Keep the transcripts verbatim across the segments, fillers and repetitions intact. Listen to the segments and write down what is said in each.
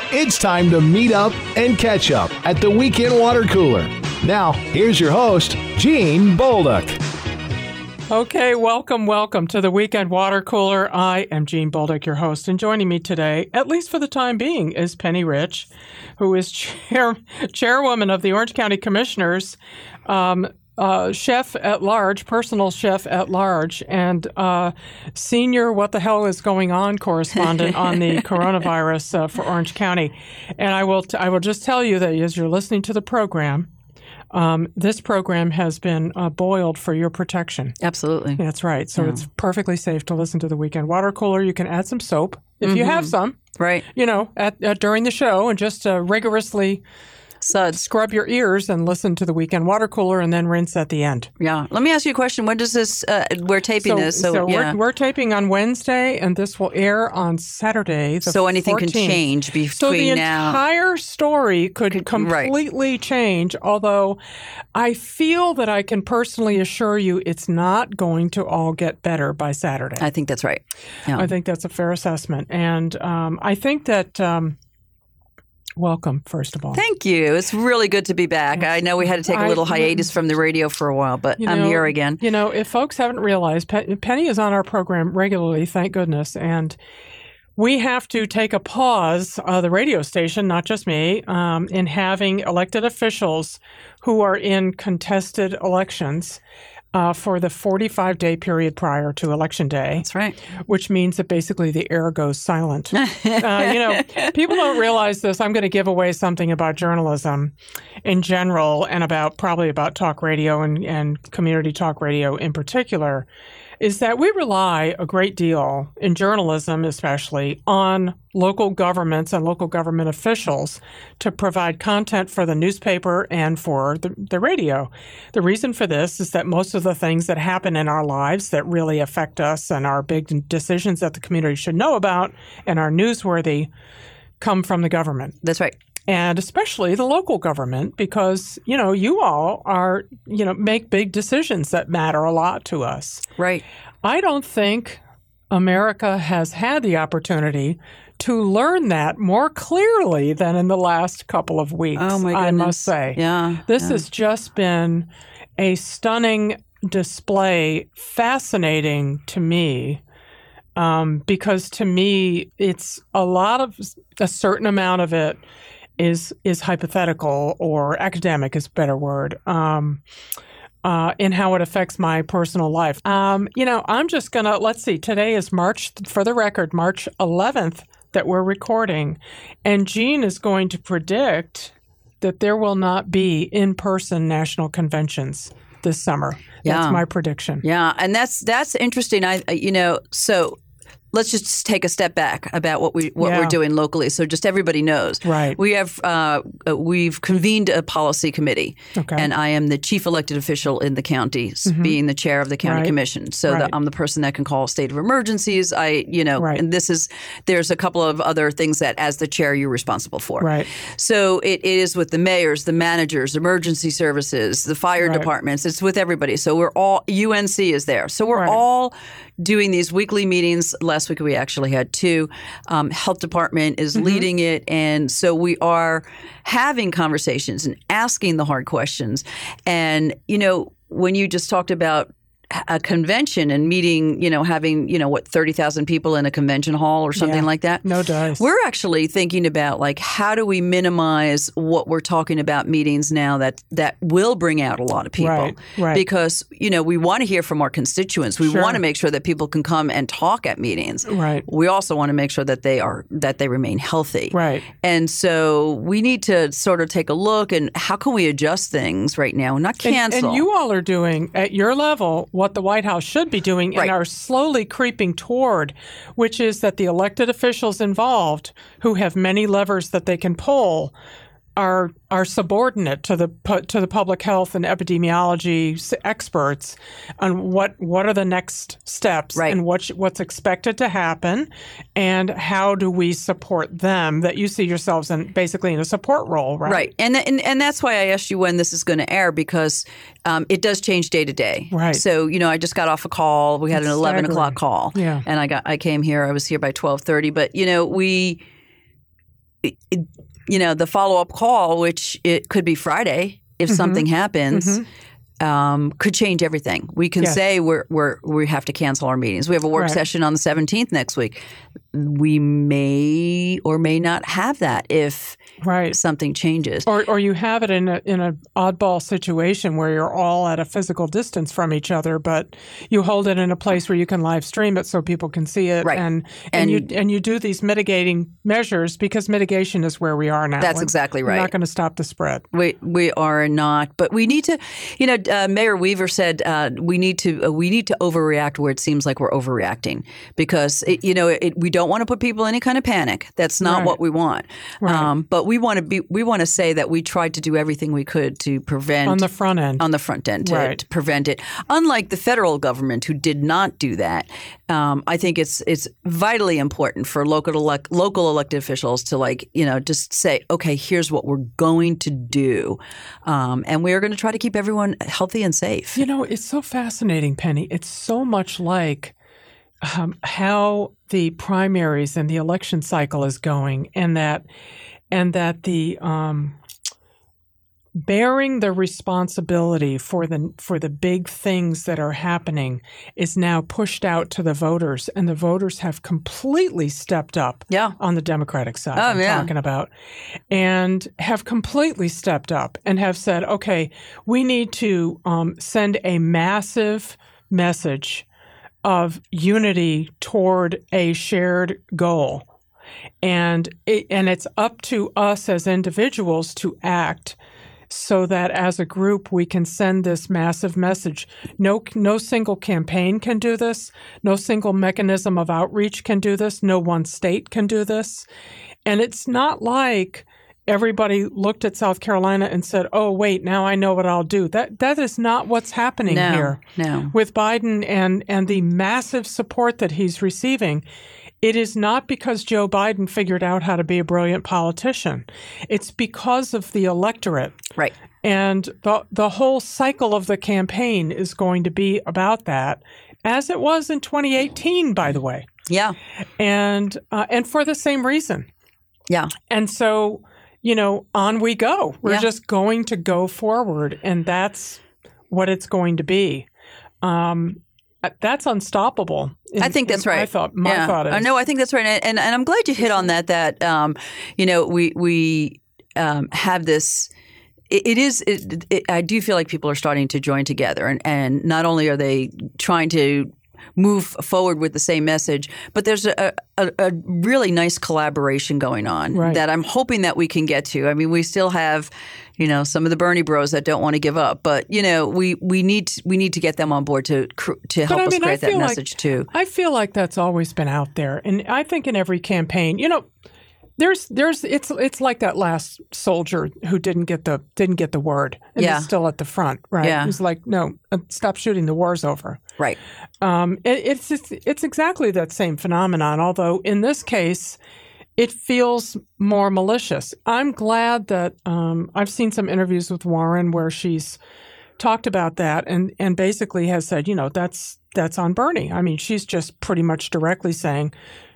It's time to meet up and catch up at the Weekend Water Cooler. Now, here's your host, Gene Bolduc. Okay, welcome, welcome to the Weekend Water Cooler. I am Gene Bolduc, your host, and joining me today, at least for the time being, is Penny Rich, who is chair, chairwoman of the Orange County Commissioners, um, uh, chef at large, personal chef at large, and uh, senior What the Hell is Going On correspondent on the coronavirus uh, for Orange County. And I will, t- I will just tell you that as you're listening to the program, Um, this program has been uh, boiled for your protection. Absolutely. That's right. So yeah. It's perfectly safe to listen to the Weekend Water Cooler. You can add some soap if mm-hmm. you have some. Right. You know, at, at during the show, and just uh, rigorously Suds. scrub your ears and listen to the Weekend Water Cooler, and then rinse at the end. Yeah. Let me ask you a question. When does this? Uh, we're taping so, this, so, so yeah. we're, we're taping on Wednesday, and this will air on Saturday. The so anything fourteenth. Can change between so the now. entire story could, could completely right. change. Although, I feel that I can personally assure you, it's not going to all get better by Saturday. I think that's right. Yeah. I think that's a fair assessment, and um, I think that. Um, Welcome, first of all. Thank you. It's really good to be back. I know we had to take a little I, hiatus from the radio for a while, but you know, I'm here again. You know, if folks haven't realized, Penny is on our program regularly, thank goodness, and we have to take a pause, uh, the radio station, not just me, um, in having elected officials who are in contested elections Uh, for the forty-five day period prior to Election Day. That's right. Which means that basically the air goes silent. uh, you know, people don't realize this. I'm going to give away something about journalism in general and about probably about talk radio and, and community talk radio in particular, is that we rely a great deal in journalism, especially on local governments and local government officials to provide content for the newspaper and for the, the radio. The reason for this is that most of the things that happen in our lives that really affect us and our big decisions that the community should know about and are newsworthy come from the government. That's right. And especially the local government, because, you know, you all are, you know, make big decisions that matter a lot to us. Right. I don't think America has had the opportunity to learn that more clearly than in the last couple of weeks, oh my goodness. I must say. Yeah. This yeah. has just been a stunning display, fascinating to me. Um, because to me, it's a lot of, a certain amount of it is is hypothetical or academic is a better word, um, uh, in how it affects my personal life. Um, you know, I'm just going to, let's see, today is March, for the record, March eleventh that we're recording. And Gene is going to predict that there will not be in-person national conventions this summer. That's yeah. my prediction. Yeah, and that's that's interesting. I, you know, so let's just take a step back about what we what yeah. we're doing locally, so just everybody knows. Right. We have uh, we've convened a policy committee, okay. and I am the chief elected official in the county, mm-hmm. being the chair of the county right. commission. So right. that I'm the person that can call state of emergencies. I, you know, right. and this is there's a couple of other things that as the chair you're responsible for. Right. So it, it is with the mayors, the managers, emergency services, the fire right. departments. It's with everybody. So we're all U N C is there. So we're right. all doing these weekly meetings. Last week we actually had two. Um, health department is mm-hmm. leading it. And so we are having conversations and asking the hard questions. And, you know, when you just talked about a convention and meeting, you know, having, you know, what, thirty thousand people in a convention hall or something yeah. like that. No dice. We're actually thinking about, like, how do we minimize what we're talking about meetings now that, that will bring out a lot of people? Right, right. Because, you know, we want to hear from our constituents. We sure. want to make sure that people can come and talk at meetings. Right. We also want to make sure that they are, that they remain healthy. Right. And so we need to sort of take a look and how can we adjust things right now and not cancel. And, and you all are doing, at your level, what the White House should be doing right. and are slowly creeping toward, which is that the elected officials involved, who have many levers that they can pull, are are subordinate to the to the public health and epidemiology experts on what what are the next steps right. and what what's expected to happen, and how do we support them. That you see yourselves in basically in a support role, right? Right, and and and that's why I asked you when this is going to air, because um, it does change day to day. Right. So you know, I just got off a call. We had It's an eleven staggering. o'clock call. Yeah. And I got I came here. I was here by twelve thirty. But you know, we. it, it, you know, the follow-up call, which it could be Friday if mm-hmm. something happens, mm-hmm. um, could change everything. We can yes. say we're, we're, we have to cancel our meetings. We have a work right. session on the seventeenth next week. We may or may not have that if right. something changes. Or or you have it in a, in an oddball situation where you're all at a physical distance from each other, but you hold it in a place where you can live stream it so people can see it. Right. And, and, and you and you do these mitigating measures because mitigation is where we are now. That's we're, exactly right. We're not going to stop the spread. We we are not, but we need to, you know, uh, Mayor Weaver said uh, we need to uh, we need to overreact where it seems like we're overreacting because, it, you know, it, we don't want to put people in any kind of panic. That's not right. what we want. Right. Um, but we want to be. We want to say that we tried to do everything we could to prevent on the front end. On the front end to, right. to prevent it. Unlike the federal government, who did not do that, um, I think it's it's vitally important for local elect, local elected officials to like you know just say, okay, here's what we're going to do, um, and we are going to try to keep everyone healthy and safe. You know, it's so fascinating, Penny. It's so much like. Um, how the primaries and the election cycle is going, and that, and that the um, bearing the responsibility for the for the big things that are happening is now pushed out to the voters, and the voters have completely stepped up. Yeah. On the Democratic side, oh, I'm yeah. talking about, and have completely stepped up and have said, okay, we need to um, send a massive message of unity toward a shared goal. And it, and it's up to us as individuals to act so that as a group we can send this massive message. No, no single campaign can do this. No single mechanism of outreach can do this. No one state can do this. And it's not like everybody looked at South Carolina and said, oh, wait, now I know what I'll do. That That is not what's happening no, here. No. With Biden and, and the massive support that he's receiving, it is not because Joe Biden figured out how to be a brilliant politician. It's because of the electorate. Right. And the, the whole cycle of the campaign is going to be about that, as it was in twenty eighteen, by the way. Yeah. And uh, and for the same reason. Yeah. And so... you know, on we go. We're yeah. just going to go forward, and that's what it's going to be. Um, that's unstoppable. In, I think that's right. I thought my yeah. thought is. Uh, no, I think that's right, and and, and I'm glad you hit on that. That um, you know, we we um, have this. It, it is. It, it, I do feel like people are starting to join together, and and not only are they trying to move forward with the same message, but there's a, a, a really nice collaboration going on right. that I'm hoping that we can get to. I mean, we still have, you know, some of the Bernie bros that don't want to give up, but you know, we we need we need to get them on board to to help I us mean, create that message like, too. I feel like that's always been out there, and I think in every campaign, you know. There's, there's, it's, it's like that last soldier who didn't get the, didn't get the word, and yeah. is still at the front, right? Yeah. He's like, no, stop shooting, the war's over. Right. Um, it, it's, it's, it's exactly that same phenomenon. Although in this case, it feels more malicious. I'm glad that um, I've seen some interviews with Warren where she's talked about that, and and basically has said, you know, that's that's on Bernie. I mean, she's just pretty much directly saying.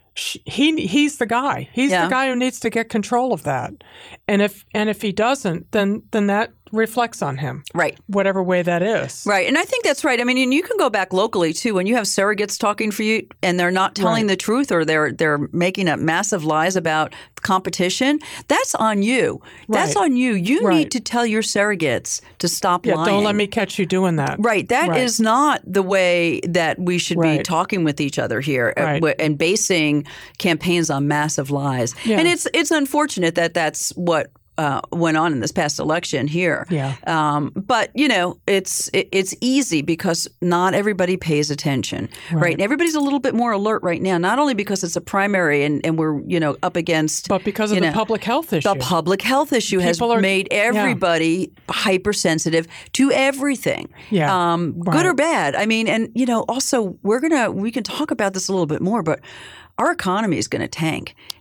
He he's the guy. He's yeah. the guy who needs to get control of that. And if and if he doesn't, then then that reflects on him. Right. Whatever way that is. Right. And I think that's right. I mean, and you can go back locally too. When you have surrogates talking for you and they're not telling right. the truth, or they're they're making up massive lies about competition, that's on you. That's right. on you. You right. need to tell your surrogates to stop yeah, lying. Don't let me catch you doing that. Right. That right. is not the way that we should right. be talking with each other here right. and basing campaigns on massive lies. Yeah. And it's it's unfortunate that that's what Uh, went on in this past election here. Yeah. Um, but you know, it's it, it's easy because not everybody pays attention, right. right? And everybody's a little bit more alert right now, not only because it's a primary and, and we're you know up against, but because of you the know, public health issue. The public health issue People has are, made everybody yeah. hypersensitive to everything, yeah, um, right. good or bad. I mean, and you know, also we're gonna we can talk about this a little bit more, but our economy is going to tank.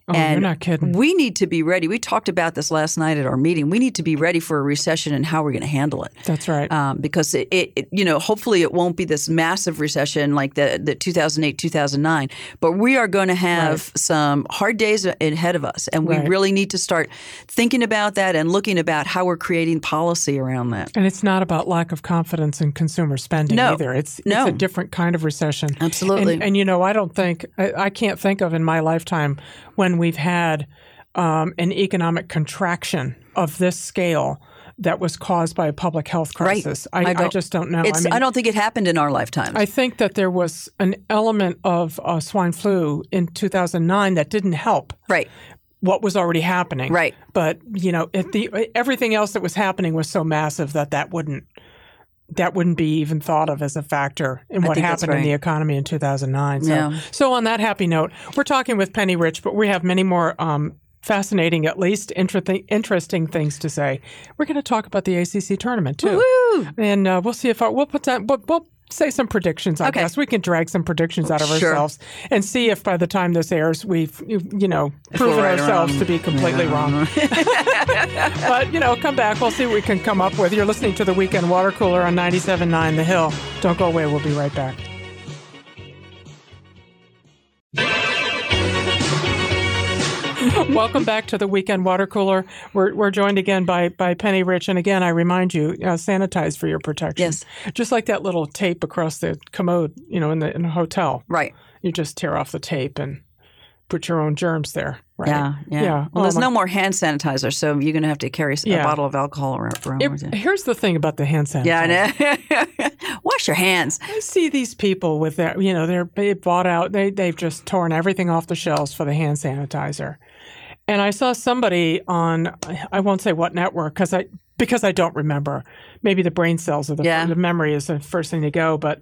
Oh, and you're not kidding. We need to be ready. We talked about this last night at our meeting. We need to be ready for a recession and how we're going to handle it. That's right. Um, because it, it, you know, hopefully it won't be this massive recession like the, the two thousand eight, two thousand nine, but we are going to have Right. some hard days ahead of us. And we Right. really need to start thinking about that and looking about how we're creating policy around that. And it's not about lack of confidence in consumer spending No. either. It's, No. it's a different kind of recession. Absolutely. And, and you know, I don't think, I, I can't think of in my lifetime when we've had um, an economic contraction of this scale that was caused by a public health crisis. Right. I, I I, don't- just don't know. It's, I mean, I don't think it happened in our lifetimes. I think that there was an element of uh, swine flu in two thousand nine that didn't help right. what was already happening. Right. But, you know, if the everything else that was happening was so massive that that wouldn't that wouldn't be even thought of as a factor in I what think that's happened in right. the economy in two thousand nine. So, Yeah. so on that happy note, we're talking with Penny Rich, but we have many more um, fascinating, at least interesting, interesting things to say. We're going to talk about the A C C tournament too, Woo! and uh, we'll see if our, we'll put that. We'll, we'll say some predictions. I Okay. guess we can drag some predictions out of Sure. ourselves and see if by the time this airs, we've you know If we're proven right or ourselves wrong. to be completely Yeah. wrong. But, you know, come back. We'll see what we can come up with. You're listening to the Weekend Water Cooler on ninety-seven point nine The Hill. Don't go away. We'll be right back. Welcome back to the Weekend Water Cooler. We're, we're joined again by, by Penny Rich. And again, I remind you, uh, sanitize for your protection. Yes. Just like that little tape across the commode, you know, in the in a hotel. Right. You just tear off the tape and put your own germs there. Right? Yeah, yeah. yeah. Well, Oh, there's my- no more hand sanitizer, so you're going to have to carry a Yeah. bottle of alcohol around, around It- with you. here's the thing about the hand sanitizer. Yeah, I know. Wash your hands. I see these people with that, you know, they're they bought out, they, they've just torn everything off the shelves for the hand sanitizer. And I saw somebody on, I won't say what network, because I because I don't remember. Maybe the brain cells or the, Yeah. the memory is the first thing to go. But,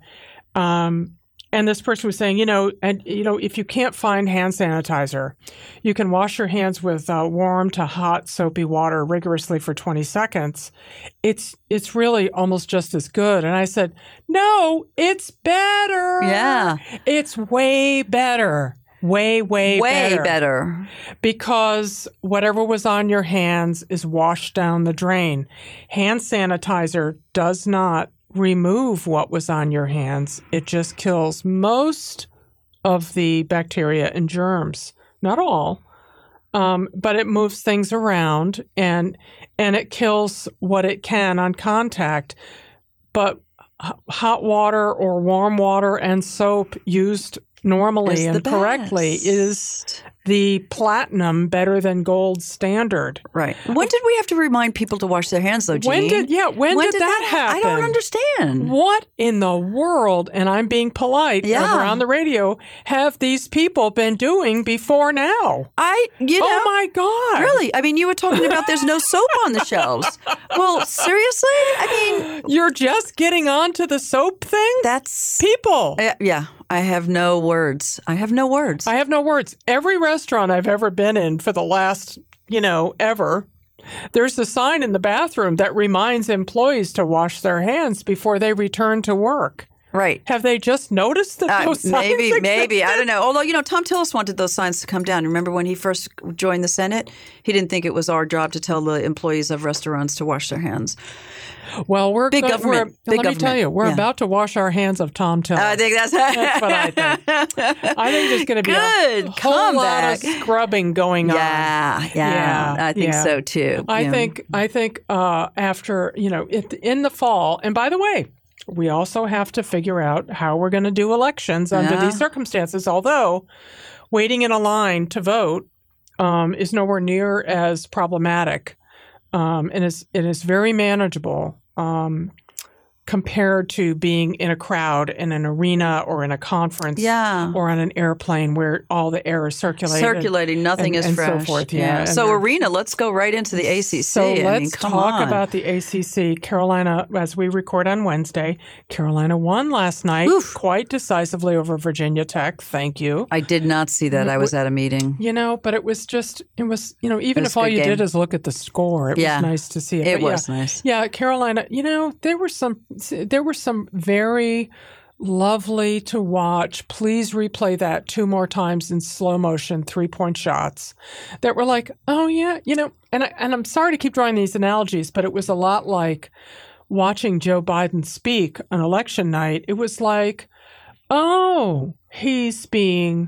um, and this person was saying, you know, and you know, if you can't find hand sanitizer, you can wash your hands with uh, warm to hot soapy water rigorously for twenty seconds. It's it's really almost just as good. And I said, no, it's better. Yeah. It's way better. Way, way, Way better. better. Because whatever was on your hands is washed down the drain. Hand sanitizer does not remove what was on your hands. It just kills most of the bacteria and germs. Not all. Um, but it moves things around and and it kills what it can on contact. But h- hot water or warm water and soap used normally Is the and correctly best. is the platinum better than gold standard. Right. When did we have to remind people to wash their hands, though, Jean? When did yeah, when, did, that happen? I don't understand. What in the world, and I'm being polite Yeah. over on the radio, have these people been doing before now? I, you know. Oh my God. Really? I mean, you were talking about there's no soap on the shelves. Well, seriously? I mean, You're just getting onto the soap thing? that's. People. Uh, yeah, I have no words. I have no words. I have no words. Every restaurant I've ever been in for the last, you know, ever, there's a sign in the bathroom that reminds employees to wash their hands before they return to work. Right. Have they just noticed that Uh, those signs maybe, maybe. I existed? don't know. Although, you know, Tom Tillis wanted those signs to come down. Remember when he first joined the Senate? He didn't think it was our job to tell the employees of restaurants to wash their hands. Well, we're Big go- government. We're, Big let me tell government. you, we're Yeah. about to wash our hands of Tom Tillis. I think that's, That's what I think. I think there's going to be Good a whole comeback. lot of scrubbing going on. Yeah, yeah, Yeah, I think yeah. so too. I Yeah. think I think uh, after you know it, in the fall, and by the way, we also have to figure out how we're going to do elections under Yeah. these circumstances. Although waiting in a line to vote um, is nowhere near as problematic, um, and is it is very manageable. Um, compared to being in a crowd in an arena or in a conference Yeah. or on an airplane where all the air is circulating. circulating, nothing and- is and so fresh. forth, yeah. And So they're- arena, let's go right into the A C C. So I let's mean, come talk on. about the A C C. Carolina, as we record on Wednesday, Carolina won last night Oof. quite decisively over Virginia Tech. Thank you. I did not see that. I was at a meeting. You know, but it was just, it was, you know, even It was if all a good you game. did is look at the score, it Yeah. was nice to see it. It But was yeah, nice. Yeah, Carolina, you know, there were some, there were some very lovely to watch. Please replay that two more times in slow motion, three-point shots that were like, oh, yeah, you know, and, I, and I'm sorry to keep drawing these analogies, but it was a lot like watching Joe Biden speak on election night. It was like, oh, he's being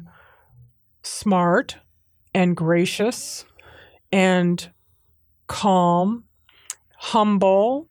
smart and gracious and calm, humble,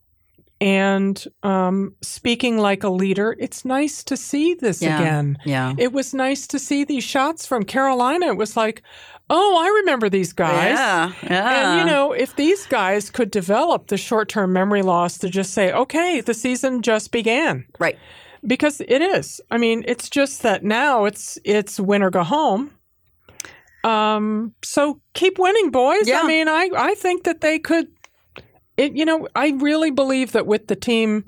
and um, speaking like a leader. It's nice to see this yeah. again. Yeah. It was nice to see these shots from Carolina. It was like, oh, I remember these guys. Yeah. yeah. And, you know, if these guys could develop the short-term memory loss to just say, okay, the season just began. Right. Because it is. I mean, it's just that now it's it's win or go home. Um, so keep winning, boys. Yeah. I mean, I, I think that they could, it, you know, I really believe that with the team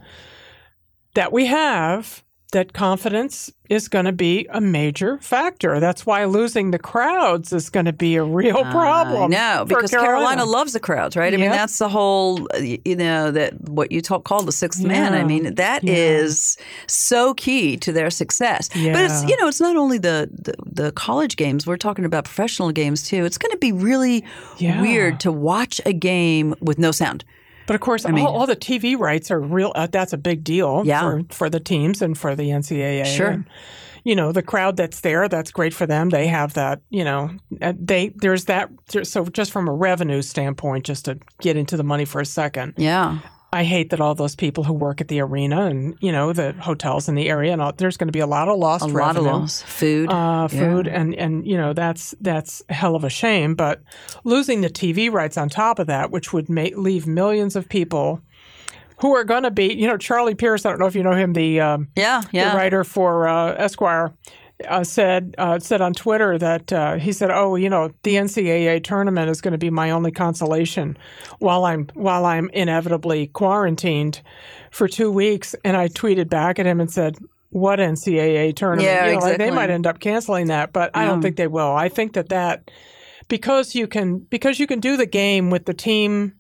that we have, that confidence is going to be a major factor. That's why losing the crowds is going to be a real problem. No, because Carolina. Carolina loves the crowds, right? I Yep. mean, that's the whole, you know, that what you talk, call the sixth man. I Yeah. mean, that Yeah. is so key to their success. Yeah. But it's, you know, it's not only the, the, the college games. We're talking about professional games, too. It's going to be really Yeah. weird to watch a game with no sound. But of course, mean- all, all the T V rights are real. Uh, that's a big deal Yeah. for, for the teams and for the N C double A. Sure. And, you know, the crowd that's there, that's great for them. They have that, you know, uh, they there's that. So just from a revenue standpoint, just to get into the money for a second, Yeah. I hate that all those people who work at the arena and, you know, the hotels in the area, and all, there's going to be a lot of lost A revenue. lot of loss. Food. Uh, food Yeah. and, and you know that's that's a hell of a shame. But losing the T V rights on top of that, which would make, leave millions of people who are going to be, you know, Charlie Pierce. I don't know if you know him, the um, Yeah, yeah. the writer for uh, Esquire. Uh, said uh, said on Twitter that uh, he said, "Oh, you know, the N C double A tournament is going to be my only consolation while I'm while I'm inevitably quarantined for two weeks." And I tweeted back at him and said, "What N C double A tournament? Yeah, You know, like, exactly. they might end up canceling that, but I don't Yeah. think they will. I think that that because you can because you can do the game with the team."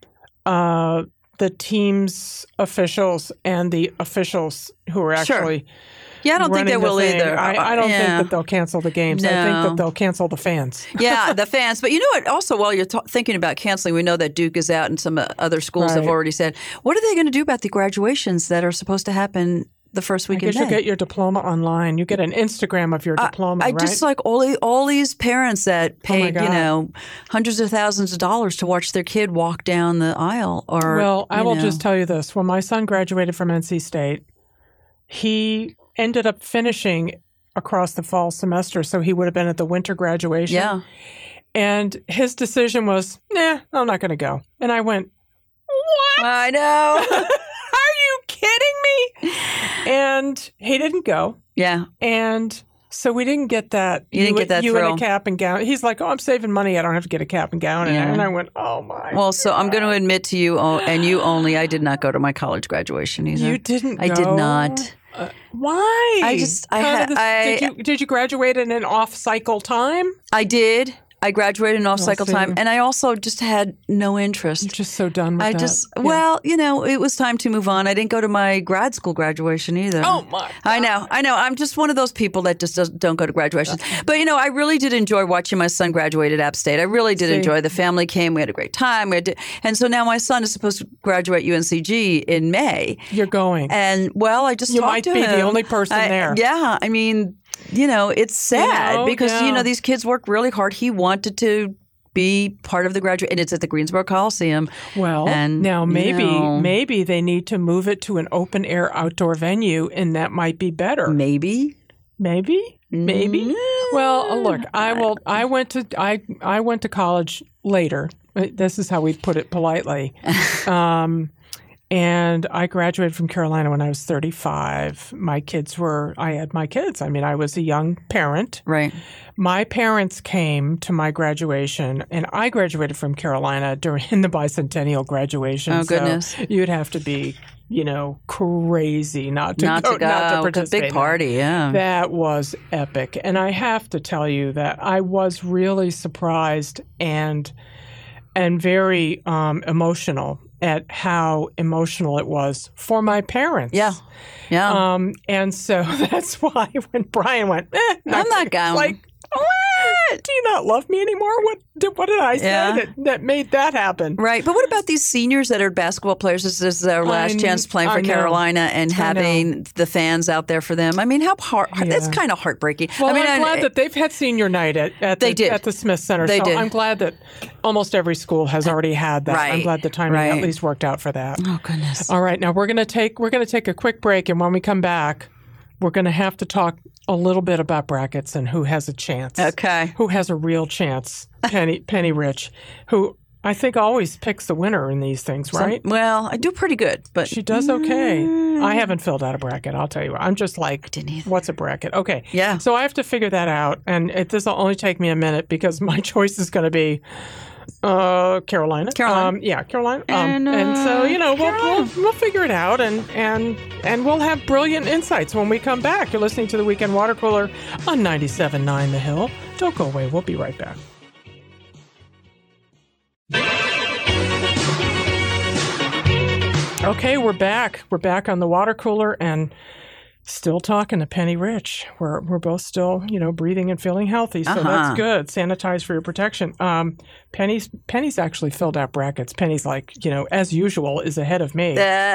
Uh, the team's officials and the officials who are Sure. actually Yeah, I don't think they running the will thing. either. I, I don't Yeah. think that they'll cancel the games. I think No. that they'll cancel the fans. Yeah, the fans. But you know what? Also, while you're t- thinking about canceling, we know that Duke is out and some uh, other schools have Right. already said, what are they going to do about the graduations that are supposed to happen the first I week in guess you May? get your diploma online. You get an Instagram of your diploma, I right? just like all, the, all these parents that Oh my paid, you God. know, hundreds of thousands of dollars to watch their kid walk down the aisle. Or well, I you will know. just tell you this. When my son graduated from N C State, he ended up finishing across the fall semester, so he would have been at the winter graduation. Yeah. And his decision was, nah, I'm not going to go. And I went, what? I know. Are you kidding me? And he didn't go. yeah. And so we didn't get that. You didn't get that you in thrill. a cap and gown. He's like, oh, I'm saving money. I don't have to get a cap and gown. And, Yeah. and I went, oh, my. Well, so I'm going to admit to you, oh, and you only, I did not go to my college graduation either. You didn't I go? did not. Uh, why? I just- I Kind ha- of the- I- did you did you graduate in an off cycle time? I did. I graduated in off cycle see. time, and I also just had no You're interest. just so done with I that. just, Yeah. well, you know, it was time to move on. I didn't go to my grad school graduation either. Oh, my I know, I know. I'm just one of those people that just doesn't, don't go to graduations. But, you know, I really did enjoy watching my son graduate at App State. I really did See. enjoy. The family came. We had a great time. We had to, and so now my son is supposed to graduate U N C G in May. You're going. And, well, I just You talked might to be the him. only person I- there. Yeah. I mean, you know, it's sad know, because, yeah. you know, these kids work really hard. He wanted to be part of the graduate, and it's at the Greensboro Coliseum. Well, And, now you maybe know- maybe they need to move it to an open air outdoor venue, and that might be better. Maybe. Maybe, maybe. Mm. Well, uh, look, I will. I went to I I went to college later. This is how we put it politely. Um, and I graduated from Carolina when I was thirty-five. My kids were. I had my kids. I mean, I was a young parent. Right. My parents came to my graduation, and I graduated from Carolina during the bicentennial graduation. Oh, so goodness. you'd have to be, you know, crazy not to Not go, to go. not to It's a participate. big in party, yeah. That was epic, and I have to tell you that I was really surprised and and very um, emotional at how emotional it was for my parents. Yeah. Yeah. Um, and so that's why when Brian went, eh, I'm not going. Like, what? Do you not love me anymore? What did, what did I say Yeah. that, that made that happen? Right. But what about these seniors that are basketball players? This is their last I- chance playing for I know. Carolina and having the fans out there for them. I mean, how hard, that's Yeah. kind of heartbreaking. Well, I mean, I'm I- glad that they've had senior night at, at, They the, did. at the Smith Center. They so did. I'm glad that almost every school has already had that. I'm Right. glad the timing Right. at least worked out for that. Oh, goodness. All right, now we're going to take we're going to take a quick break, and when we come back, we're going to have to talk a little bit about brackets and who has a chance. Okay. Who has a real chance? Penny Penny Rich, who I think always picks the winner in these things, right? Well, I do pretty good, but She does okay. I haven't filled out a bracket, I'll tell you. I'm just like, didn't either. what's a bracket? Okay. Yeah. So I have to figure that out, and it, this will only take me a minute because my choice is going to be uh, Carolina. Carolina. Um, yeah, Carolina. Um, And, and so, uh, you know, we'll, Carolina. we'll, we'll figure it out, and, and, and we'll have brilliant insights when we come back. You're listening to the Weekend Water Cooler on ninety-seven point nine The Hill. Don't go away. We'll be right back. Okay, we're back. We're back on the water cooler and still talking to Penny Rich. We're we're both still, you know, breathing and feeling healthy, so Uh-huh. that's good. Sanitize for your protection. Um, Penny's Penny's actually filled out brackets. Penny's like, you know, as usual, is ahead of me. Uh,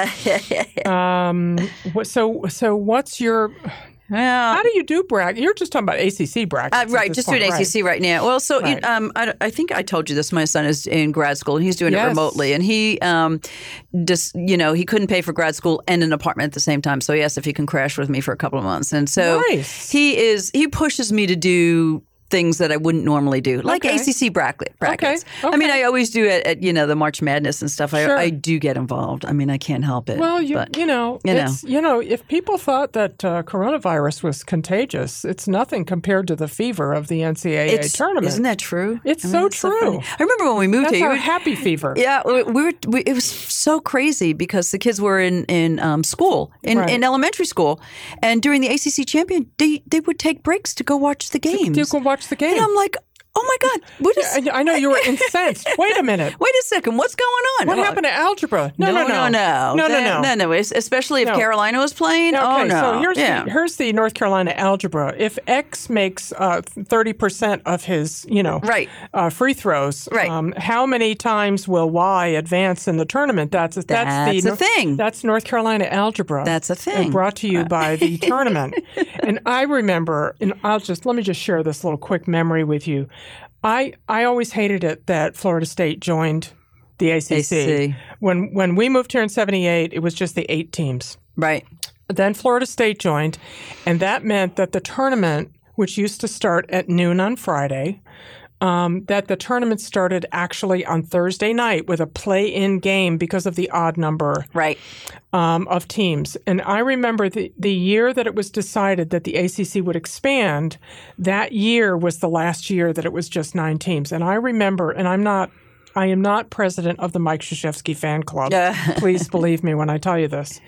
Um, what, so so what's your? well, How do you do bracket? You're just talking about A C C brackets, Uh, at right, this just point, doing A C C right, now. Well, so you- Right. um, I, I think I told you this. My son is in grad school, and he's doing Yes. it remotely. And he, um, just you know, he couldn't pay for grad school and an apartment at the same time. So he asked if he can crash with me for a couple of months. And so Nice. he is he pushes me to do things that I wouldn't normally do, like Okay. A C C bracket, brackets. Okay. I mean, Okay. I always do it at, you know, the March Madness and stuff. I, Sure. I do get involved. I mean, I can't help it. Well, you but, you know, you know. it's you know, if people thought that uh, coronavirus was contagious, it's nothing compared to the fever of the N C double A it's, tournament. isn't that true? It's I mean, so it's true. funny. I remember when we moved That's here. our we- happy fever. Yeah, we we were. We, it was so crazy because the kids were in in um, school, in, Right. in elementary school, and during the A C C champion, they they would take breaks to go watch the games. You can watch the game. And I'm like, oh my God, what is? I, I know you were incensed. Wait a minute. Wait a second, what's going on? What Well, happened to algebra? No, no, no, no, no, no, no, That- no. no, no. es- Especially if No. Carolina was playing. Okay, oh no, so here's yeah. the here's the North Carolina algebra. If X makes thirty percent of his, you know, Right. uh, free throws, Right. um, how many times will Y advance in the tournament? That's that's, That's the a thing. That's North Carolina algebra. That's a thing. Brought to you by the tournament. And I remember, and I'll just let me just share this little quick memory with you. I I always hated it that Florida State joined the A C C. A C C. When when we moved here in seventy-eight, it was just the eight teams. Right. Then Florida State joined, and that meant that the tournament, which used to start at noon on Friday, um, that the tournament started actually on Thursday night with a play-in game because of the odd number Right. um, of teams. And I remember the, the year that it was decided that the A C C would expand, that year was the last year that it was just nine teams. And I remember, and I'm not, I am not president of the Mike Krzyzewski fan club. Please believe me when I tell you this.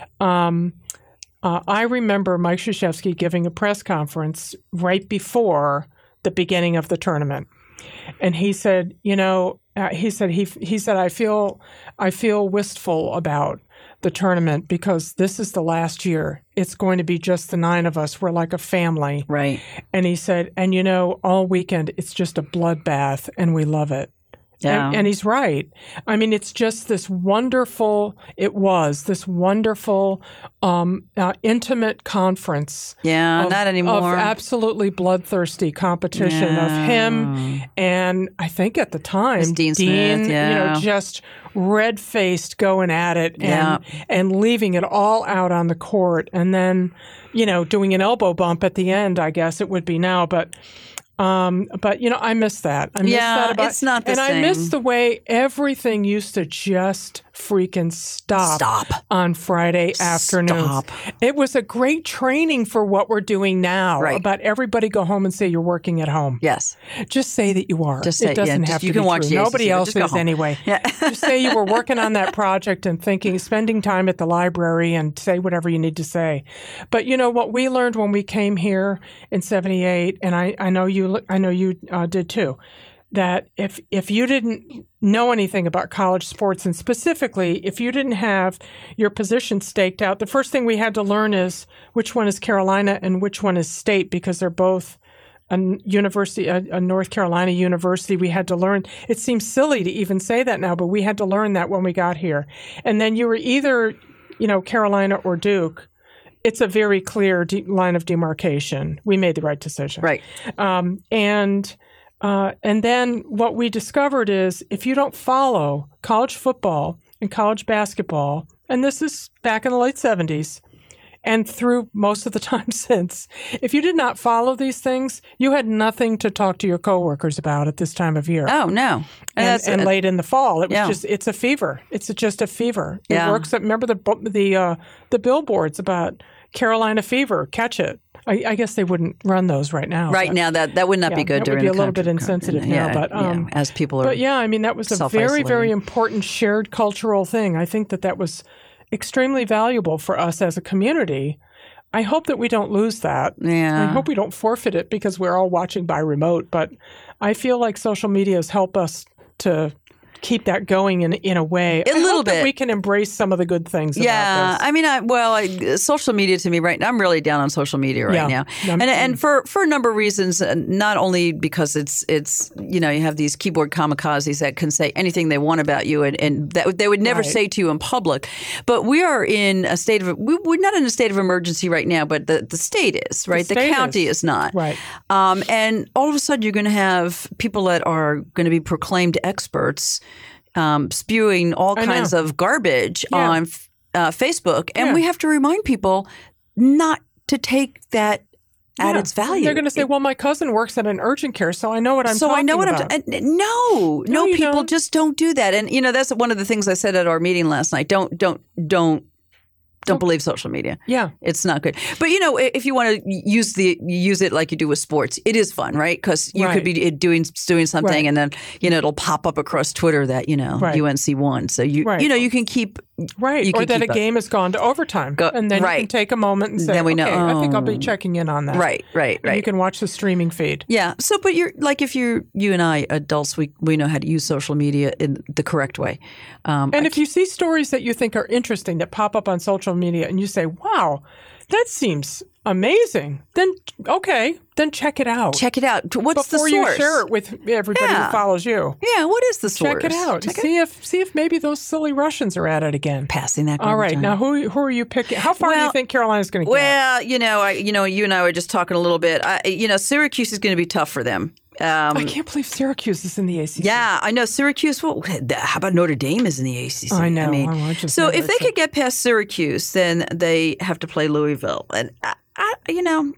Um, uh, I remember Mike Krzyzewski giving a press conference right before the beginning of the tournament. And he said, you know, uh, he said, he, he said, I feel, I feel wistful about the tournament because this is the last year. It's going to be just the nine of us. We're like a family. Right. And he said, and you know, all weekend, it's just a bloodbath and we love it. Yeah. And, and he's right. I mean, it's just this wonderful, it was this wonderful, um, uh, intimate conference. Yeah, of, not anymore. Of absolutely bloodthirsty competition Yeah. of him and I think at the time, It's Dean Smith, yeah. you know, just red-faced going at it and, Yeah. and leaving it all out on the court and then, you know, doing an elbow bump at the end, I guess it would be now. But Um, but you know, I miss that. I miss Yeah, that about, it's not the and I miss same. the way everything used to just freaking stop, Stop. on Friday afternoons. Stop. It was a great training for what we're doing now. Right. About everybody go home and say you're working at home. Yes. Just say that you are. Just say- it doesn't yeah, have just- to you be can watch true. the A C C, Nobody but else just go is home. anyway. Yeah. Just say you were working on that project and thinking, spending time at the library and say whatever you need to say. But you know what we learned when we came here in seventy-eight, and I, I know you, I know you uh, did too. that if if you didn't know anything about college sports, and specifically if you didn't have your position staked out, the first thing we had to learn is which one is Carolina and which one is state, because they're both a university, a, a North Carolina university. We had to learn. It seems silly to even say that now, but we had to learn that when we got here. And then you were either, you know, Carolina or Duke. It's a very clear de- line of demarcation. We made the right decision. Right. Um, and uh, and then what we discovered is if you don't follow college football and college basketball, and this is back in the late seventies, and through most of the time since, if you did not follow these things, you had nothing to talk to your coworkers about at this time of year. Oh, no. And, That's, and late in the fall, it was yeah. just, it's a fever. It's just a fever. It Yeah. works. Remember the the uh, the billboards about Carolina fever, catch it. I, I guess they wouldn't run those right now. Right but, now, that, that would not yeah, be good that during would be the a little bit country- insensitive yeah, now. But um, yeah, as people are But yeah, I mean, that was a very, self-isolating. very important shared cultural thing. I think that that was extremely valuable for us as a community. I hope that we don't lose that. Yeah. I hope we don't forfeit it because we're all watching by remote. But I feel like social media has helped us to keep that going in in a way. A I little hope that bit. we can embrace some of the good things Yeah, about this. I mean, I, well, I, social media to me right now, I'm really down on social media right Yeah. now, I'm- and and for, for a number of reasons. uh, Not only because it's it's you know you have these keyboard kamikazes that can say anything they want about you, and, and that they would never Right. say to you in public. But we are in a state of we, we're not in a state of emergency right now, but the, the state is right. The, state county is. is, not Right. Um, and all of a sudden, you're going to have people that are going to be proclaimed experts. Um, spewing all I kinds know. of garbage Yeah. on uh, Facebook, and Yeah. we have to remind people not to take that at Yeah. its value. They're going to say, It- "Well, my cousin works at an urgent care, so I know what I'm so talking I know what about." I'm. T- and no, no, No, you people don't. just don't do that. And you know, that's one of the things I said at our meeting last night. Don't, don't, don't, don't believe social media. Yeah. It's not good. But you know, if you want to use the use it like you do with sports, it is fun, right? Because you Right. could be doing doing something, Right. and then you know it'll pop up across Twitter that you know Right. U N C won. So you Right. you know you can keep Right. You Or can that a keep up. game has gone to overtime. Go- and then you right. can take a moment and say, Then we know, okay, I think I'll be oh. checking in on that. right, right, And right. you can watch the streaming feed. Yeah. So, but you're like if you're you and I adults, we we know how to use social media in the correct way. Um, And I if you see stories that you think are interesting that pop up on social media and you say, wow, that seems amazing, then okay, then check it out. check it out. What's Before the you source? share it with everybody Yeah. who follows you. Yeah. What is the source? Check it out. Check see if see if maybe those silly Russians are at it again. Passing that. All right. garbage Now on. who who are you picking? How far do you Well- think Carolina's going to get? Well, you know, I you know, you and I were just talking a little bit. I, you know, Syracuse is going to be tough for them. Um, I can't believe Syracuse is in the A C C. Yeah, I know Syracuse. Well, how about Notre Dame is in the A C C? I know. mean, Oh, I just so never if they said- could get past Syracuse, then they have to play Louisville, and I, I, you know,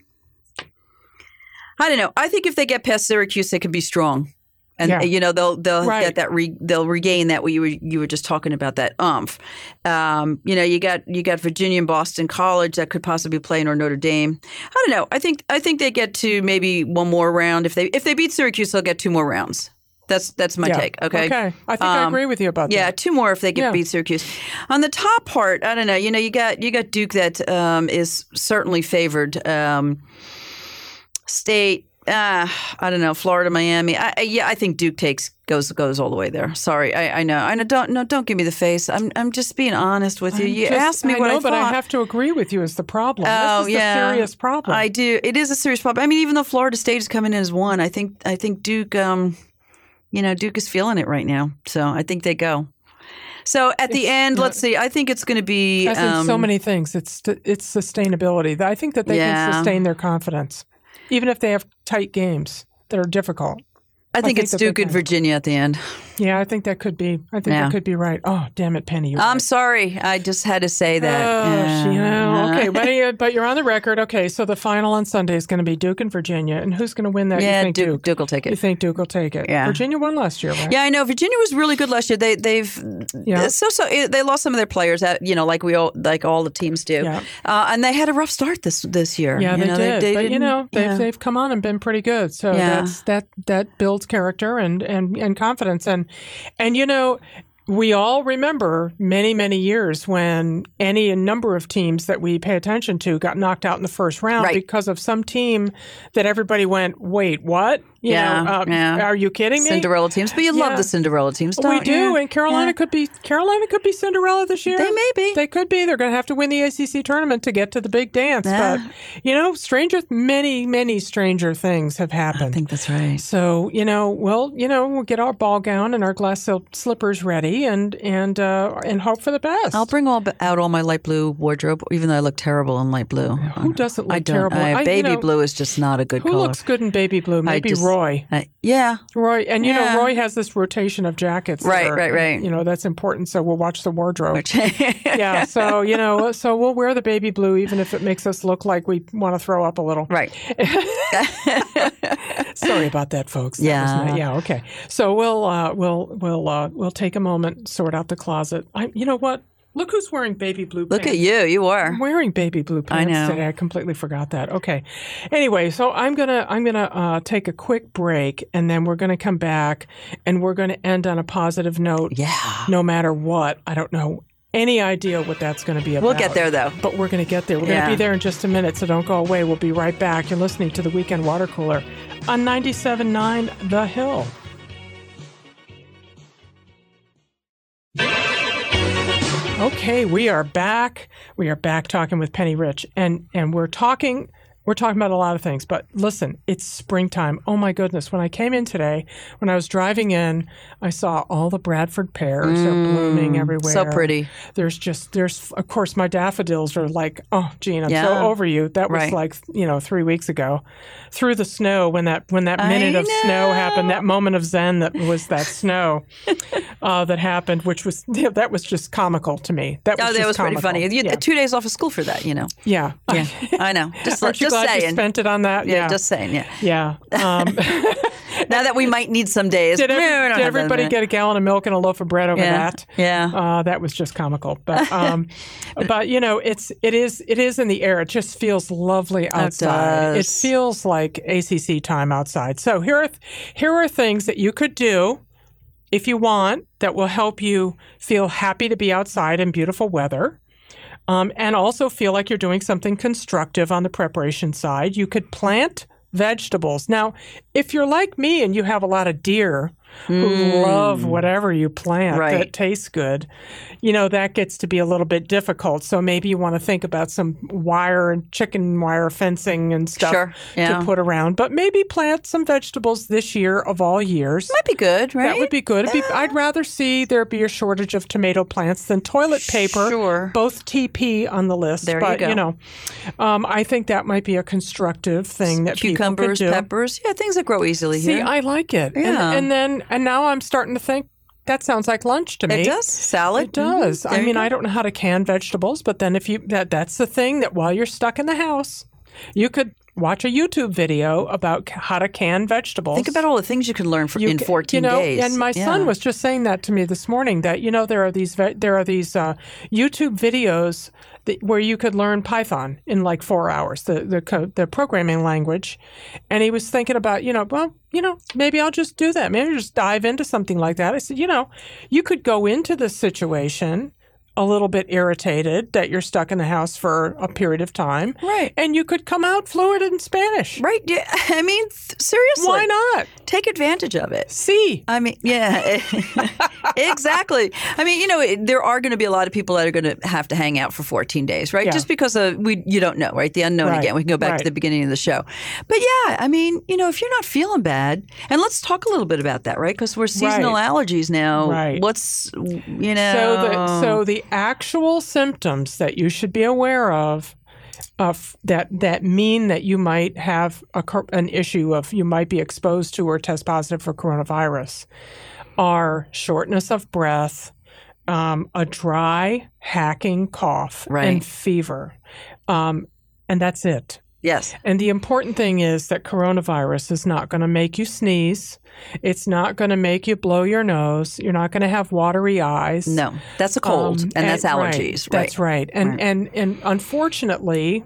I don't know. I think if they get past Syracuse, they can be strong, and Yeah. you know they'll they'll Right. get that re, they'll regain that what you were you were just talking about, that umph. Um, you know, you got you got Virginia and Boston College that could possibly play, or Notre Dame. I don't know. I think I think they get to maybe one more round. If they if they beat Syracuse, they'll get two more rounds. That's that's my Yeah. take. Okay. Okay. I think I Um, agree with you about Yeah, that. two more if they get Yeah. beat Syracuse. On the top part, I don't know. You know, you got you got Duke that um, is certainly favored. Um, State, uh, I don't know. Florida, Miami. I, I, yeah, I think Duke takes goes goes all the way there. Sorry, I, I know. I know. Don't no. Don't give me the face. I'm I'm just being honest with you. I'm You just- asked me I what know, I but thought. I have to agree with you is the problem. Oh, this is yeah. a serious problem. I do. It is a serious problem. I mean, even though Florida State is coming in as one, I think I think Duke. Um, you know, Duke is feeling it right now. So I think they go. So at the It's end, not- let's see. I think it's going to be. As in so um, many things, it's it's sustainability. I think that they Yeah. can sustain their confidence, even if they have tight games that are difficult. I think, think it's that they Duke and can. Virginia at the end. Yeah, I think that could be. I think Yeah. that could be right. Oh, damn it, Penny! You're I'm right. sorry. I just had to say that. Oh, Yeah. you know, okay, but, you- but you're on the record. Okay, so the final on Sunday is going to be Duke and Virginia, and who's going to win that? Yeah, you think Duke, Duke? Duke will take You it. think Duke will take it? Yeah. Virginia won last year, right? Yeah, I know. Virginia was really good last year. They they've Yeah. so so they lost some of their players. At, you know, like we all like all the teams do. Yeah. Uh, and they had a rough start this this year. Yeah, You they know, did. but you didn't- know, they've yeah. they've come on and been pretty good. So Yeah. that's that that builds character and, and, and confidence. And and you know, we all remember many, many years when any number of teams that we pay attention to got knocked out in the first round Right. because of some team that everybody went, wait, what? You Yeah, know, uh, yeah. Are you kidding me? Cinderella teams, but you love Yeah. the Cinderella teams, We don't do, you? and Carolina Yeah. could be Carolina could be Cinderella this year. They may be. They could be. They're going to have to win the A C C tournament to get to the big dance. Yeah. But you know, stranger, many, many stranger things have happened. I think that's right. So you know, well, you know, we'll get our ball gown and our glass silk slippers ready, and and uh, and hope for the best. I'll bring all out all my light blue wardrobe, even though I look terrible in light blue. Who doesn't look I don't. terrible? I, I- you baby know, blue is just not a good Who color. looks good in baby blue? Maybe just- Roy. I, yeah. Roy, and you Yeah. know, Roy has this rotation of jackets. that Right, are, right, right. You know, that's important. So we'll watch the wardrobe. Which- Yeah, so you know, so we'll wear the baby blue even if it makes us look like we want to throw up a little. Right. Sorry about that, folks. That Yeah. was not- yeah. Okay. So we'll uh, we'll we'll uh, we'll take a moment, sort out the closet. I, you know what? Look who's wearing baby blue Look pants. at you. You are. I'm wearing baby blue pants know. today. I completely forgot that. Okay. Anyway, so I'm gonna I'm gonna uh, take a quick break, and then we're gonna come back, and we're gonna end on a positive note. Yeah. No matter what, I don't know any idea what that's going to be about. We'll get there, though. But we're going to get there. We're Yeah. going to be there in just a minute, so don't go away. We'll be right back. You're listening to the Weekend Water Cooler on ninety-seven point nine The Hill. Okay, we are back. We are back talking with Penny Rich, and and we're talking we're talking about a lot of things. But listen, it's springtime. Oh my goodness! When I came in today, when I was driving in, I saw all the Bradford pears are blooming everywhere. So pretty. There's just there's of course my daffodils are like, oh Gene, I'm Yeah. so over you. That was Right. like you know three weeks ago, through the snow when that when that I minute of snow know. happened, that moment of zen that was that snow uh, that happened, which was that was just comical to me. That was Oh, that just was pretty comical. funny. You Yeah. had two days off of school for that, you know. Yeah. Yeah, I know. Just, Aren't you just glad you saying. spent it on that? Yeah, Yeah. just saying. Yeah. yeah. Um, Now that we might need some days. did, we every, don't did have that everybody minute. get a gallon of milk and a loaf of bread over Yeah. that? Yeah. Uh, that was just comical. But um, but you know, it's it is it is in the air. It just feels lovely outside. It, does. feels like A C C time outside. So here are th- here are things that you could do if you want that will help you feel happy to be outside in beautiful weather. Um, and also feel like you're doing something constructive on the preparation side. You could plant vegetables. Now, if you're like me and you have a lot of deer who love whatever you plant Right. that tastes good, you know, that gets to be a little bit difficult. So maybe you want to think about some wire and chicken wire fencing and stuff Sure, yeah. to put around. But maybe plant some vegetables this year of all years. Might be good, right? That would be good. It'd be, I'd rather see there be a shortage of tomato plants than toilet paper. Sure. Both T P on the list. There you but, go. know, um, I think that might be a constructive thing that Cucumbers, people could do. peppers. Yeah, things that grow easily See, here. I like it. Yeah. And, and then, and now I'm starting to think that sounds like lunch to me. It does. Salad. It does. Mhm. I There you mean, go. I don't know how to can vegetables, but then if you that that's the thing that while you're stuck in the house, you could watch a YouTube video about c- how to can vegetables. Think about all the things you can learn for, You in ca- fourteen you know, days. And my son Yeah. was just saying that to me this morning. That you know there are these ve- there are these uh, YouTube videos that, where you could learn Python in like four hours, the the co- the programming language. And he was thinking about you know well you know maybe I'll just do that. Maybe I'll just dive into something like that. I said you know you could go into this situation a little bit irritated that you're stuck in the house for a period of time. Right. And you could come out fluent in Spanish. Right. Yeah. I mean, th- seriously. Why not? Take advantage of it. See. I mean, yeah, exactly. I mean, you know, it, there are going to be a lot of people that are going to have to hang out for fourteen days, right? Yeah. Just because of, we, you don't know, right? The unknown Right, again. We can go back right. to the beginning of the show. But yeah, I mean, you know, if you're not feeling bad, and let's talk a little bit about that, right? Because we're seasonal Right. allergies now. Right. What's, you know. So the so the actual symptoms that you should be aware of, of that that mean that you might have a, cor- an issue of you might be exposed to or test positive for coronavirus, are shortness of breath, um, a dry hacking cough, Right. and fever, um, and that's it. Yes. And the important thing is that coronavirus is not going to make you sneeze. It's not going to make you blow your nose. You're not going to have watery eyes. No, that's a cold, Um, and that's right, allergies, right? That's right. And Right. and and unfortunately,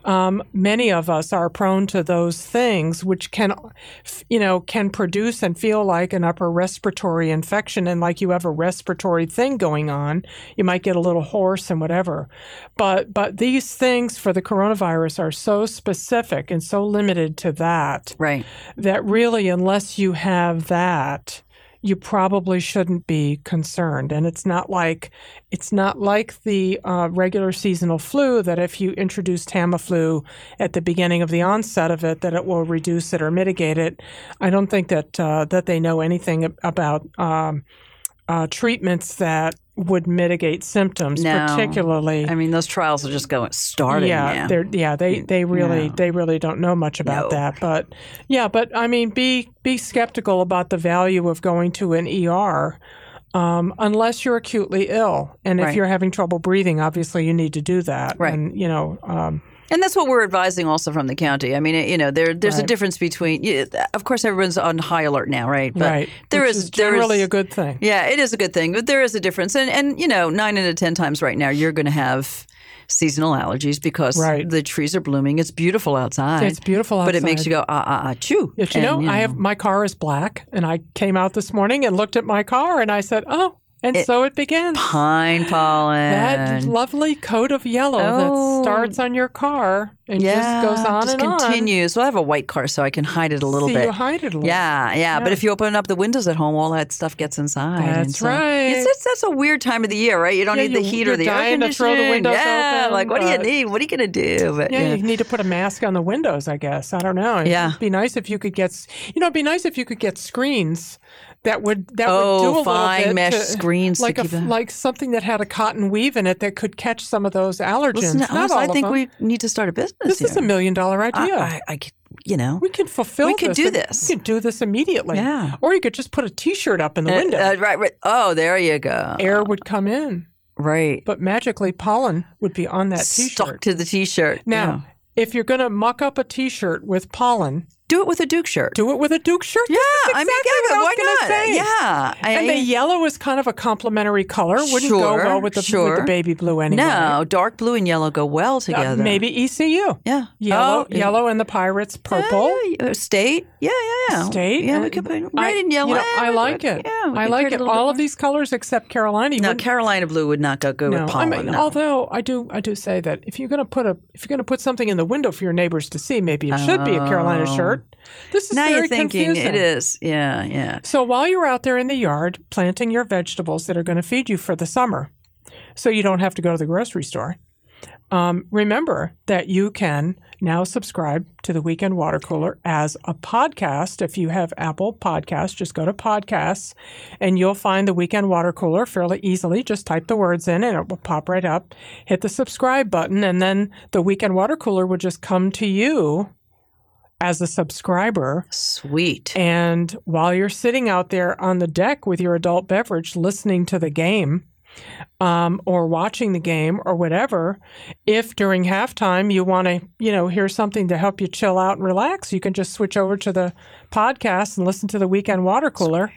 um, many of us are prone to those things, which can, you know, can produce and feel like an upper respiratory infection, and like you have a respiratory thing going on. You might get a little hoarse and whatever. But but these things for the coronavirus are so specific and so limited to that, right? That really, unless you have that, you probably shouldn't be concerned. And it's not like it's not like the uh, regular seasonal flu that if you introduce Tamiflu at the beginning of the onset of it, that it will reduce it or mitigate it. I don't think that uh, that they know anything about um, uh, treatments that would mitigate symptoms, no. particularly. I mean, those trials are just going starting. Yeah, now. they're yeah they they really no. they really don't know much about no. that. But yeah, but I mean, be be skeptical about the value of going to an E R. Um, unless you're acutely ill, and if right. you're having trouble breathing, obviously you need to do that. Right. And you know. Um, And that's what we're advising also from the county. I mean, you know, there there's right. a difference between. You, of course, everyone's on high alert now, right? But right. There Which is, is generally there is, a good thing. Yeah, it is a good thing, but there is a difference. And and you know, nine out of ten times right now, you're going to have seasonal allergies because right. the trees are blooming. It's beautiful outside. It's beautiful outside, but it makes you go ah ah ah chew. If you, and, know, you know, I have my car is black, and I came out this morning and looked at my car, and I said, oh. And It- so it begins. pine pollen. That lovely coat of yellow Oh. that starts on your car and yeah, just goes on just and on. continues. Well, I have a white car, so I can hide it a little See, bit. you hide it a little. Yeah, yeah, But Yeah. if you open up the windows at home, all that stuff gets inside. That's and so right. It's, it's, that's a weird time of the year, right? You don't Yeah, need the you- heat you're or the air dying to conditioning. throw the windows yeah, open, like what do you but- need? What are you going to do? But, Yeah, yeah, you need to put a mask on the windows, I guess. I don't know. Yeah. It'd be nice if you could get, s- you know, it'd be nice if you could get screens that would that Oh, would do a fine little bit mesh to- screens to like a keep it- like something that had a cotton weave in it that could catch some of those allergens. Listen, Not honestly, all I of think them. we need to start a business This here. is a million dollar idea. I, I, I could, you know. we can fulfill we could this. do and- this. We could do this immediately. Yeah. Or you could just put a T-shirt up in the window. Uh, uh, right, right. Oh, there you go. Air would come in, Right. but magically pollen would be on that T-shirt. Stuck to the T-shirt. Now, Yeah. if you're going to muck up a T-shirt with pollen, Do it with a Duke shirt. do it with a Duke shirt. Yeah, This is I mean, exactly yeah, what I was why gonna not? say. Yeah, I- And the yellow is kind of a complementary color. Wouldn't go Sure, well with the, sure. with the baby blue anyway. No, dark blue and yellow go well Uh, together. maybe E C U. Yeah. Yellow, Oh, yeah. yellow and the Pirates purple. Yeah, state. Yeah, yeah, yeah. State. Yeah, we and could put red I- and yellow. you know, I Yeah, like it. Yeah, we I could like create a it. little All bit of these colors except Carolina. You No, wouldn't- Carolina blue would not go good no, with I pollen. mean, no. although I do, I do say that if you're going to put a, if you're going to put something in the window for your neighbors to see, maybe it should be a Carolina Oh. shirt. This is now very you're thinking confusing. it is. Yeah, yeah. So while you're out there in the yard planting your vegetables that are going to feed you for the summer, so you don't have to go to the grocery store, um, remember that you can now subscribe to the Weekend Water Cooler as a podcast. If you have Apple Podcasts, just go to Podcasts, and you'll find the Weekend Water Cooler fairly easily. Just type the words in, and it will pop right up. Hit the subscribe button, and then the Weekend Water Cooler will just come to you as a subscriber. Sweet. And while you're sitting out there on the deck with your adult beverage listening to the game, um, or watching the game or whatever, if during halftime you want to, you know, hear something to help you chill out and relax, you can just switch over to the podcast and listen to the Weekend Water Cooler.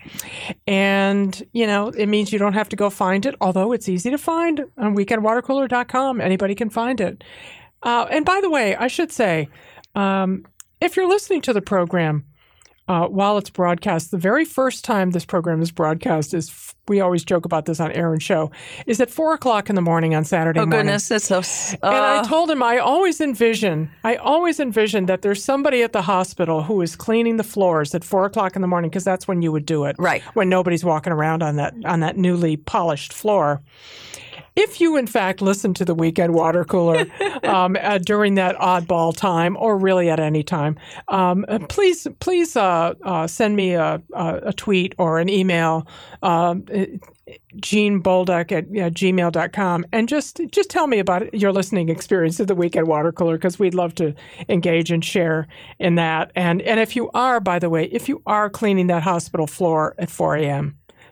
And, you know, it means you don't have to go find it, although it's easy to find on weekend water cooler dot com. Anybody can find it. Uh, and by the way, I should say, um, if you're listening to the program uh, while it's broadcast, the very first time this program is broadcast is, f- we always joke about this on Air and Show, is at four o'clock in the morning on Saturday Oh, morning. goodness. That's so. s- And I uh, told him I always envision, I always envision that there's somebody at the hospital who is cleaning the floors at four o'clock in the morning, because that's when you would do it, Right. When nobody's walking around on that on that newly polished floor. If you, in fact, listen to the Weekend Water Cooler um, uh, during that oddball time, or really at any time, um, uh, please please uh, uh, send me a, a, a tweet or an email, um, Jean Bolduc at uh, gmail dot com, and just just tell me about your listening experience of the Weekend Water Cooler, because we'd love to engage and share in that. And and if you are, by the way, if you are cleaning that hospital floor at four a.m.,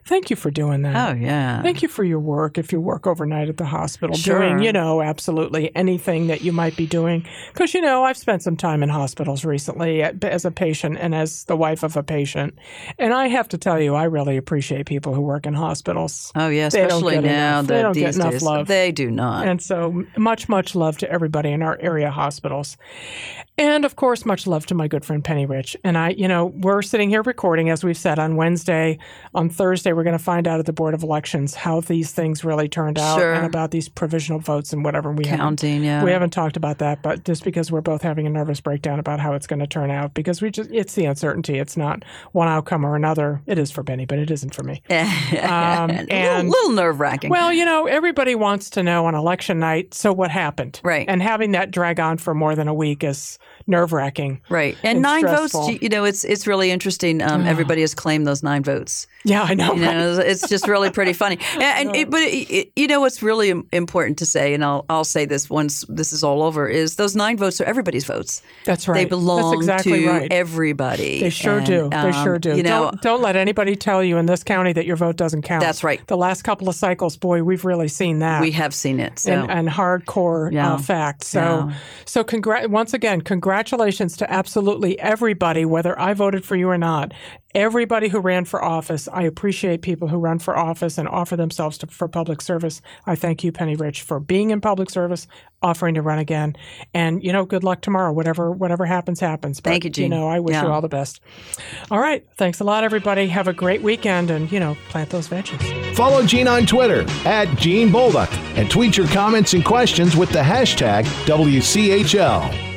thank you for doing that. Oh, yeah. Thank you for your work if you work overnight at the hospital, Sure. doing, you know, absolutely anything that you might be doing. Because, you know, I've spent some time in hospitals recently as a patient and as the wife of a patient. And I have to tell you, I really appreciate people who work in hospitals. Oh, yeah, They don't especially get now enough. They that don't get these enough days. love. They do not. And so much, much love to everybody in our area hospitals. And, of course, much love to my good friend Penny Rich. And I, you know, we're sitting here recording, as we've said, on Wednesday. On Thursday, we're going to find out at the Board of Elections how these things really turned out Sure. and about these provisional votes and whatever. We Counting, haven't, yeah. We haven't talked about that, but just because we're both having a nervous breakdown about how it's going to turn out, because we just, it's the uncertainty. It's not one outcome or another. It is for Penny, but it isn't for me. um, and a little, little nerve-wracking. Well, you know, everybody wants to know on election night, so what happened? Right. And having that drag on for more than a week is nerve-wracking. Right. And It's nine stressful. votes, you know, it's it's really interesting. Um, everybody has claimed those nine votes. Yeah, I know. You right? know, it's just really pretty funny. And, and it, but it, it, you know what's really im- important to say, and I'll I'll say this once this is all over, is those nine votes are everybody's votes. That's right. They belong That's exactly to right. everybody. They sure And, do. They um, sure do. You know, don't, don't let anybody tell you in this county that your vote doesn't count. That's right. The last couple of cycles, boy, we've really seen that. we have seen it. So. and, and hardcore Yeah. uh, fact. So, Yeah. so congr- once again, congratulations to absolutely everybody, whether I voted for you or not. Everybody who ran for office. I appreciate people who run for office and offer themselves to, for public service. I thank you, Penny Rich, for being in public service, offering to run again. And, you know, good luck tomorrow. Whatever whatever happens, happens. But, Thank you, Jean. You know, I wish Yeah. you all the best. All right. Thanks a lot, everybody. Have a great weekend and, you know, plant those veggies. Follow Jean on Twitter at Jean Bolduc and tweet your comments and questions with the hashtag W C H L.